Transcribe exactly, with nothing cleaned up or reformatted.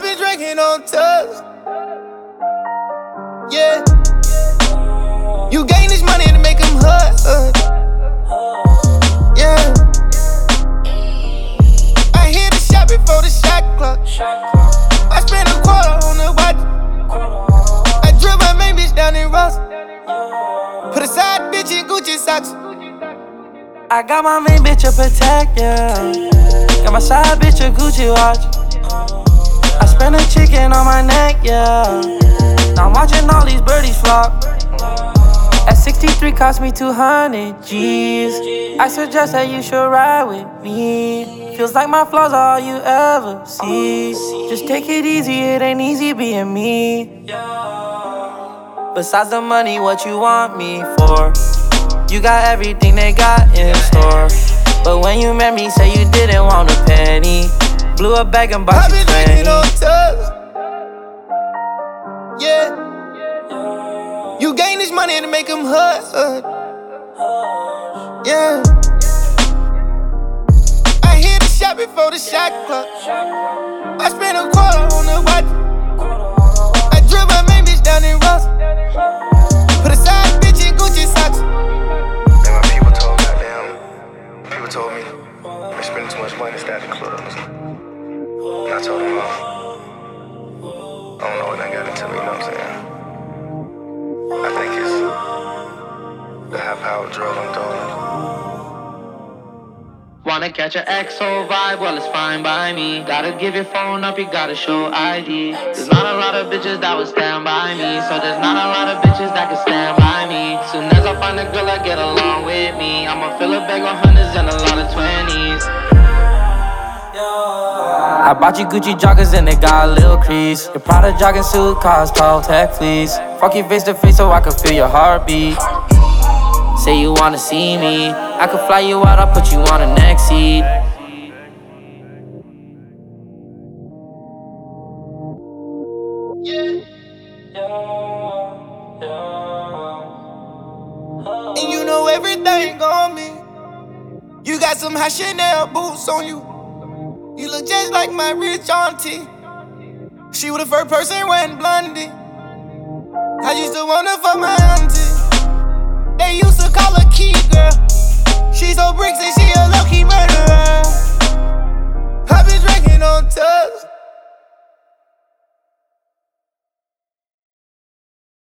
I've been drinking on tubs. Yeah. You gain this money to make them hurt. Yeah. I hit the shot before the shot clock. I spent a quarter on the watch. I drove my main bitch down in Ross. Put a side bitch in Gucci socks. I got my main bitch a Patek, yeah. Got my side bitch a Gucci watch. I spent a chicken on my neck, yeah. Now I'm watching all these birdies flock. At sixty-three cost me two hundred G's. I suggest that you should ride with me. Feels like my flaws are all you ever see. Just take it easy, it ain't easy being me. Besides the money, what you want me for? You got everything they got in store. But when you met me, say you didn't want a penny. Blew a bag and bought you twenty. I've been drinking on tubs. Yeah. You gain this money to make them hurt. Yeah. I hit the shot before the shot clock. I spent a quarter on the watch. I drove my main bitch down in Ross. Put a side bitch in Gucci socks. And my people told me, goddamn, people told me they spending too much money stacking clubs. And I told them, oh, I don't know what they got into me, you know what I'm saying? I think it's the high-powered drug I'm doing. Wanna catch an X O vibe? Well, it's fine by me. Gotta give your phone up, you gotta show I D. There's not a lot of bitches that will stand by me, so there's not a lot of bitches that can stand by me. Soon as I find a girl that get along with me, I'ma fill a bag of hundreds and a lot of twenties. I bought you Gucci joggers and they got a little crease. Your Prada jogging suit cost tall tech fleece. Fuck you face to face so I can feel your heartbeat. Say you wanna see me, I could fly you out, I'll put you on the next seat. And you know everything on me. You got some hot Chanel boots on you. You look just like my rich auntie. She was the first person wearing blondie. I used to wanna fuck my auntie. They used to call her Key Girl. She so bricks and she